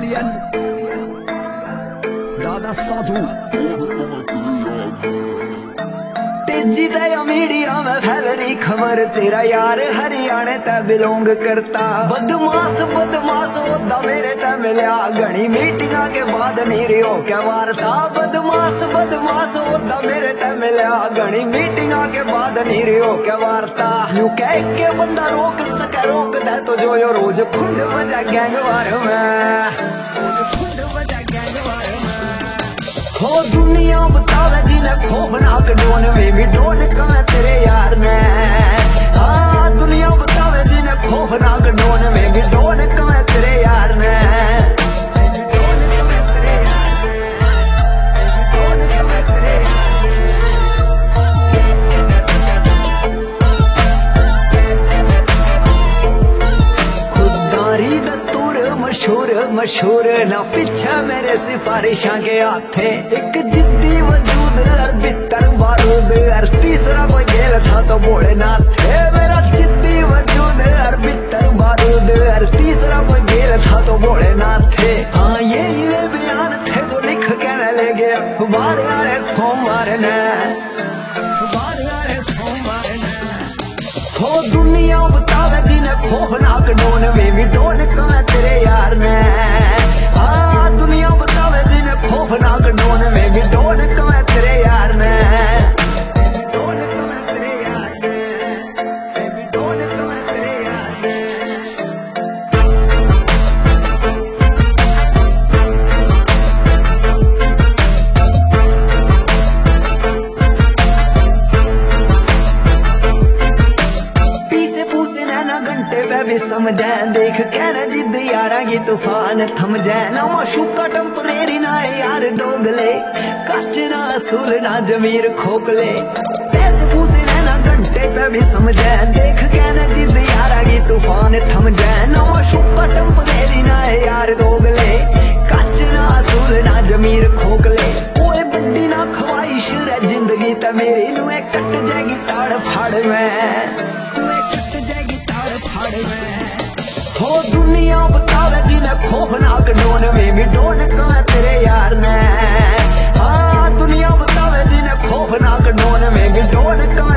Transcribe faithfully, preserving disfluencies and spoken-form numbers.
Alien दादा साधु तेजी दया media में फैल रही खबर तेरा यार हरियाणा ते बिलोंग करता। बदमाश बदमाश होता मेरे ते मिलया घनी मीटिंगा के बाद नहीं रियो क्या वार्ता। बदमाश बदमाश होता मेरे ते मिलया घनी मीटिंगा के बाद नहीं रियो क्या वार्ता। यूं कह के बंदा रोक सके रोक दे तो जो यो रोज खुंड बजा गैंगवार में हो दुनिया बतावे जिन्हें खौफनाक डोन में भी डोन कहाँ तेरे यार ने। हाँ दुनिया बतावे जिन्हें खौफनाक डोन में भी डोन कहाँ तेरे यार ने। खुददारी दस्तूर मशहूर मशहूर ना पीछे मेरे सिफारिशां के आथे। एक जिद्दी वजूद और बितर बारूद और तीसरा कोई गेल था तो बोले ना थे। मेरा जिद्दी वजूद और बितर बारूद और तीसरा कोई गेल था तो बोले ना थे। हाँ ये ये बयान थे जो लिख के न ले गया बार आए सोमवार ने बार आए सोमवार ने। हो दुनिया बतावे जिन्हें खौफनाक डोन में भी डोन कहाँ तेरे यार ने। हाँ दुनिया बतावे जिन्हें खौफनाक डोन में भी डोन कहाँ तेरे यार ने। डोन कहाँ तेरे यार ने डोन कहाँ तेरे यार ने। पीछे पूछे नैना घंटे पे भी समझे देख कहना जिद यारा की तूफान थम जाए ना। माशूका टेम्परेरी ना यार दोगले कच ना असूल ना जमीर खोखले। पैसे पूछे नैना घंटे पे भी समझे देख कहना जिद यारा की तूफान थम जाए ना। माशूका टेम्परेरी ना यार दोगले कच ना असूल ना जमीर खोखले। ओए बड्डी ना ख्वाहिश रे जिंदगी ते मेरी नू कट जाएगी ताड़ फाड़ में कट जाएगी ताड़ फाड़ में। हो दुनिया बतावे जिन्हें खौफनाक डोन में भी डोन कहाँ तेरे यार ने। हाँ दुनिया बतावे जिन्हें खौफनाक डोन में भी डोन कहाँ